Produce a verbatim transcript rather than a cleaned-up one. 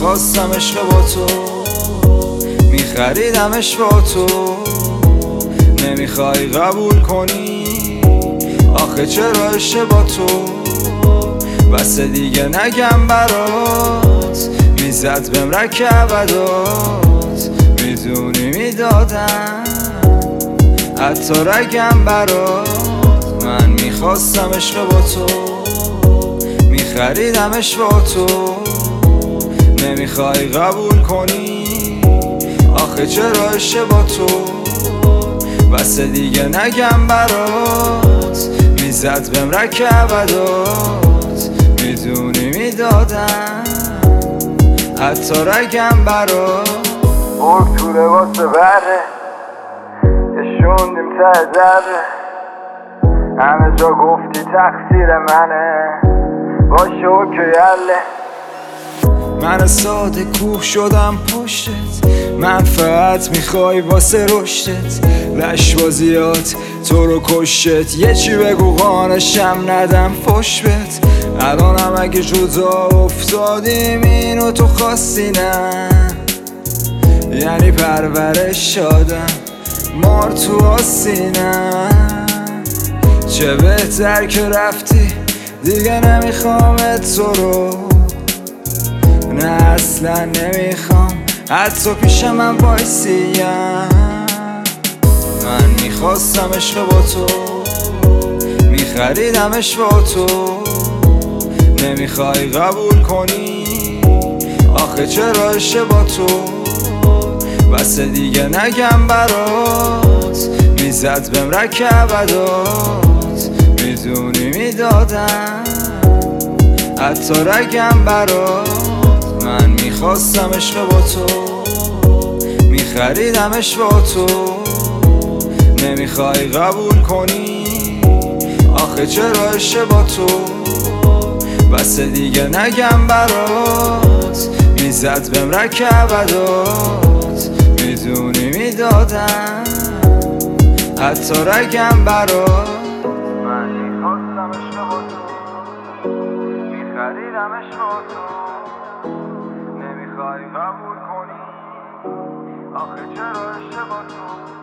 میخواستم عشق با تو، میخریدمش با تو، نمیخوای قبول کنی. آخه چرا عشق با تو بس دیگه نگم برات، میزد بهم رکبدات، میدونی میدادم حتی رگم برات. من میخواستم عشق با تو، میخریدمش با تو، نمیخوای قبول کنی. آخه چرا عشق با تو بس دیگه نگم برات، میزد بهم رکبدات، میدونی میدادم حتی رگم برات. برگ تو لباس بره یه شوندیم ته ذره، همه جا گفتی تقصیر منه، باشه اوکی یله. من ساده کوه شدم پشتت، منفعت میخوای واسه رشدت، لشبازیات تو رو کشت. یه چی بگو قانشم ندم فش بت. الانم اگه جدا افتادیم اینو تو خواستی نه، یعنی پرورش شدم مار تو آسینم. چه بهتر که رفتی دیگه نمیخوامت تو رو، نه اصلا نمیخوام حتی پیش من وایسیم. من میخواستم عشق با تو، میخریدمش با تو، نمیخوای قبول کنی. آخه چرا عشق با تو بس دیگه نگم برات، میزد بهم رکبدات، میدونی میدادم حتی رگم برات. من میخواستم عشق با تو، میخریدمش با تو، نمیخوای قبول کنی. آخه چرا عشق با تو بس دیگه نگم برات، میزد بهم رکبدات، میدونی میدادم حتی رگم برات. من میخواستم عشق با تو، میخریدمش با تو، نمیخوای قبول کنی. آخه چرا عشق با تو